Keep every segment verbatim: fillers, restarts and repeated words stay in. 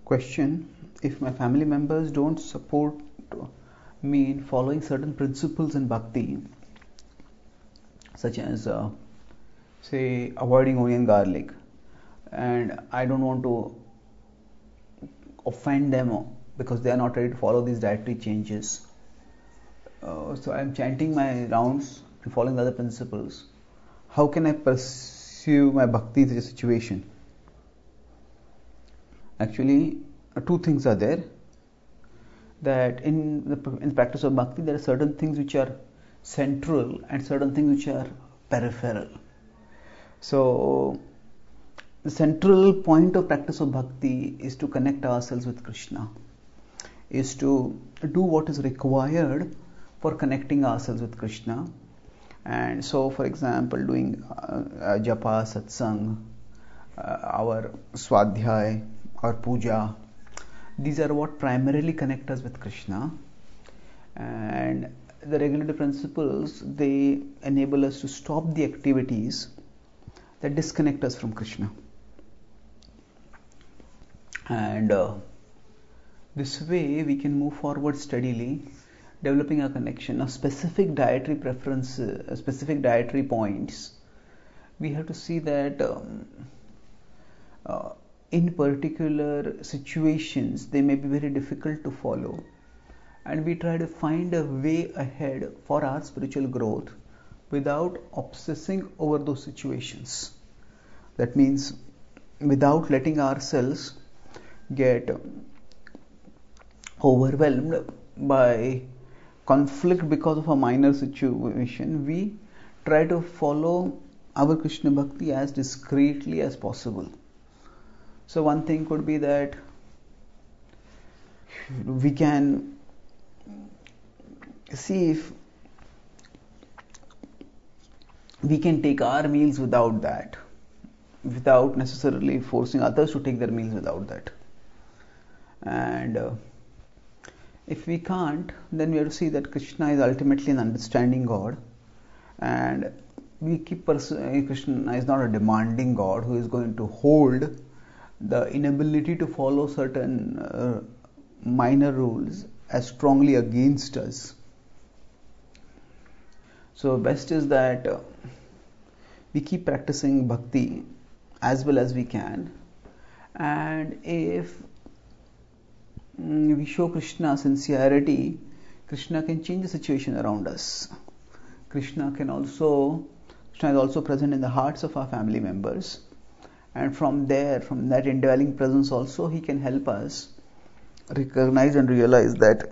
Question: if my family members don't support me in following certain principles in bhakti, such as uh, say avoiding onion garlic, and I don't want to offend them because they are not ready to follow these dietary changes, uh, so I am chanting my rounds and following the other principles, how can I pursue my bhakti in such a situation? Actually, two things are there. That in the, in the practice of bhakti, there are certain things which are central and certain things which are peripheral. So, the central point of practice of bhakti is to connect ourselves with Krishna, is to do what is required for connecting ourselves with Krishna. And so, for example, doing uh, japa, satsang, uh, our swadhyay, or puja, these are what primarily connect us with Krishna. And the regulative principles, they enable us to stop the activities that disconnect us from Krishna. And uh, this way we can move forward steadily, developing a connection. Now, specific dietary preferences, specific dietary points, we have to see that um, uh, in particular situations they may be very difficult to follow, and we try to find a way ahead for our spiritual growth without obsessing over those situations. That means without letting ourselves get overwhelmed by conflict because of a minor situation, we try to follow our Krishna bhakti as discreetly as possible. So one thing could be that we can see if we can take our meals without that, without necessarily forcing others to take their meals without that. And uh, if we can't, then we have to see that Krishna is ultimately an understanding God, and we keep pursuing Krishna is not a demanding God who is going to hold the inability to follow certain uh, minor rules as strongly against us. So best is that uh, we keep practicing bhakti as well as we can, and if mm, we show Krishna sincerity, Krishna can change the situation around us. Krishna can also Krishna is also present in the hearts of our family members. And from there, from that indwelling presence also, he can help us recognize and realize that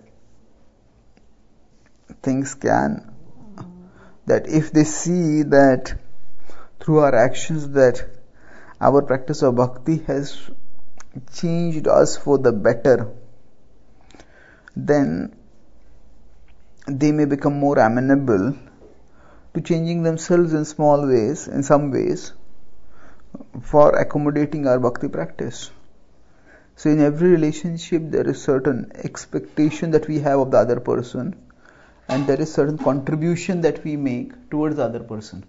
things can, that if they see that through our actions that our practice of bhakti has changed us for the better, then they may become more amenable to changing themselves in small ways, in some ways, for accommodating our bhakti practice. So in every relationship there is certain expectation that we have of the other person, and there is certain contribution that we make towards the other person.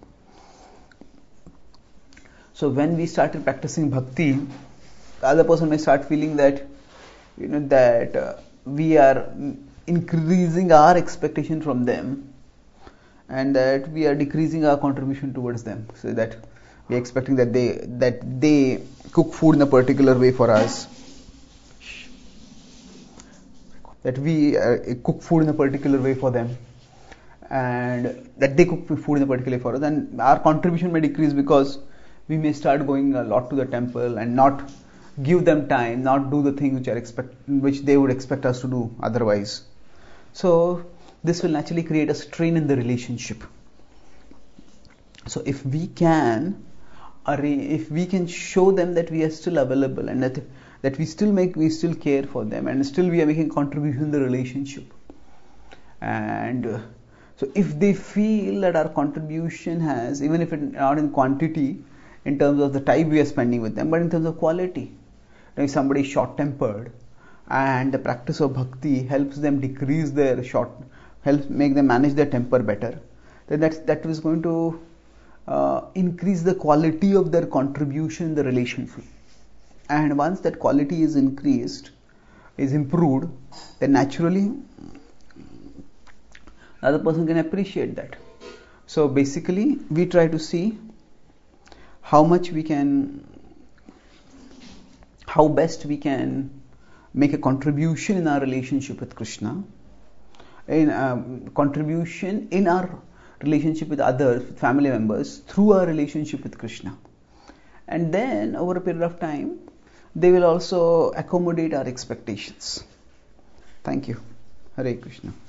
So when we started practicing bhakti, the other person may start feeling that you know that uh, we are increasing our expectation from them, and that we are decreasing our contribution towards them. So that we are expecting that they that they cook food in a particular way for us, that we uh, cook food in a particular way for them, and that they cook food in a particular way for us, and our contribution may decrease because we may start going a lot to the temple and not give them time, not do the things which are expect which they would expect us to do otherwise. So this will naturally create a strain in the relationship. So if we can if we can show them that we are still available, and that that we still make we still care for them, and still we are making contribution in the relationship, and uh, so if they feel that our contribution has, even if it not in quantity in terms of the time we are spending with them, but in terms of quality, if somebody is short tempered and the practice of bhakti helps them decrease their short helps make them manage their temper better, then that that is going to Uh, increase the quality of their contribution in the relationship. And once that quality is increased, is improved, then naturally the other person can appreciate that. So basically we try to see how much we can, how best we can make a contribution in our relationship with Krishna, in um, contribution in our relationship with others, with family members, through our relationship with Krishna. And then over a period of time, they will also accommodate our expectations. Thank you. Hare Krishna.